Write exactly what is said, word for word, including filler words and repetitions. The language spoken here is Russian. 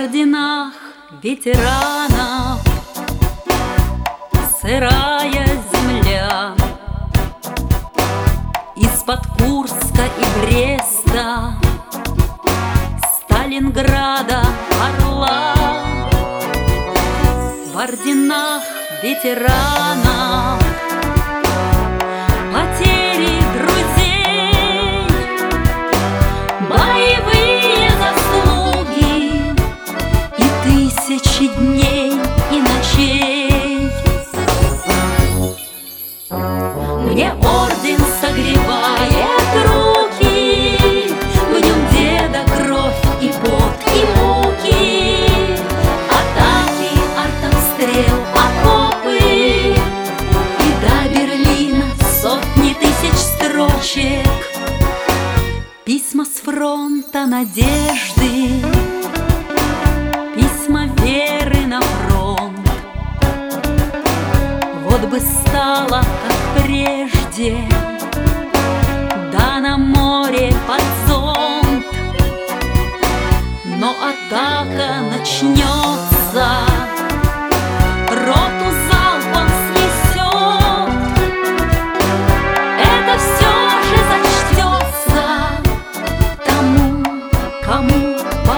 орденах ветеранов сырая земля. Из-под Курска и Бреста, Сталинграда, Орла, в орденах ветеранов потери друзей, боевые заслуги и тысячи дней и ночей. Мне орден согревает руки, в нем деда кровь и пот и муки, атаки, артобстрел, окопы, и до Берлина сотни тысяч строчек, письма с фронта надежды, письма веры на фронт. Вот бы стало, как прежде, да на море под зонт, но атака начнется.